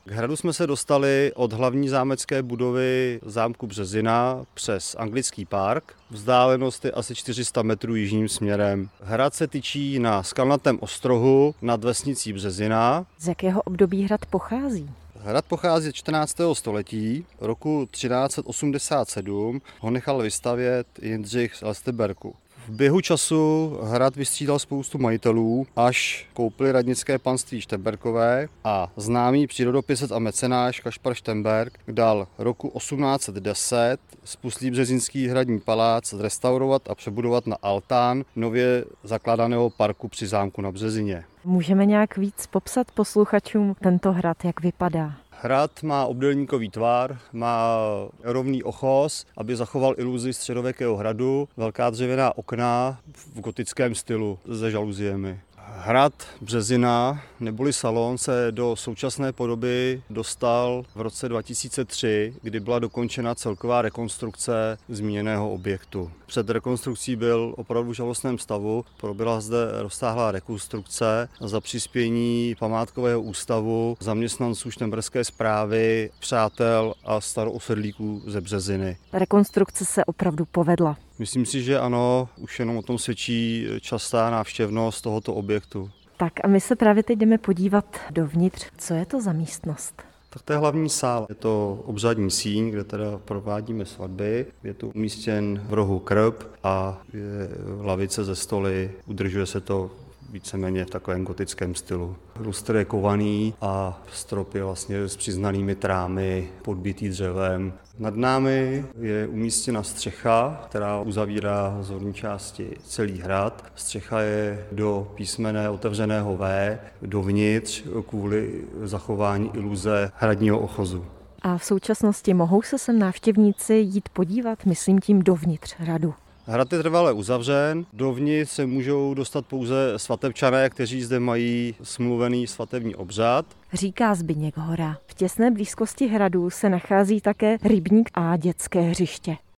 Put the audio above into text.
K hradu jsme se dostali od hlavní zámecké budovy zámku Březina přes Anglický park. Vzdálenost je asi 400 metrů jižním směrem. Hrad se tyčí na skalnatém ostrohu nad vesnicí Březina. Z jakého období hrad pochází? Hrad pochází z 14. století. Roku 1387 ho nechal vystavět Jindřich z Elsteberku. V běhu času hrad vystřídal spoustu majitelů, až koupili radnické panství Štemberkové a známý přírodopisec a mecenáš Kašpar Štemberk dal roku 1810 spustlý březinský hradní palác zrestaurovat a přebudovat na altán nově zakládaného parku při zámku na Březině. Můžeme nějak víc popsat posluchačům tento hrad, jak vypadá? Hrad má obdélníkový tvar, má rovný ochos, aby zachoval iluzi středověkého hradu, velká dřevěná okna v gotickém stylu se žaluziemi. Hrad Březina neboli Salon se do současné podoby dostal v roce 2003, kdy byla dokončena celková rekonstrukce zmíněného objektu. Před rekonstrukcí byl opravdu v žalostném stavu, proběhla zde rozsáhlá rekonstrukce za přispění památkového ústavu, zaměstnanců Štemberské správy, přátel a staroosedlíků ze Březiny. Rekonstrukce se opravdu povedla. Myslím si, že ano, už jenom o tom svědčí častá návštěvnost tohoto objektu. Tak a my se právě teď jdeme podívat dovnitř. Co je to za místnost? Tak to je hlavní sál. Je to obřadní síň, kde teda provádíme svatby. Je tu umístěn v rohu krb a je lavice ze stoly. Udržuje se to víceméně v takovém gotickém stylu. Lustr je kovaný a strop je vlastně s přiznanými trámy, podbitý dřevem. Nad námi je umístěna střecha, která uzavírá z horní části celý hrad. Střecha je do písmene otevřeného V, dovnitř kvůli zachování iluze hradního ochozu. A v současnosti mohou se sem návštěvníci jít podívat, myslím tím dovnitř hradu? Hrad je trvale uzavřen, dovnitř se můžou dostat pouze svatebčané, kteří zde mají smluvený svatební obřad. Říká Zbyněk Hora. V těsné blízkosti hradu se nachází také rybník a dětské hřiště.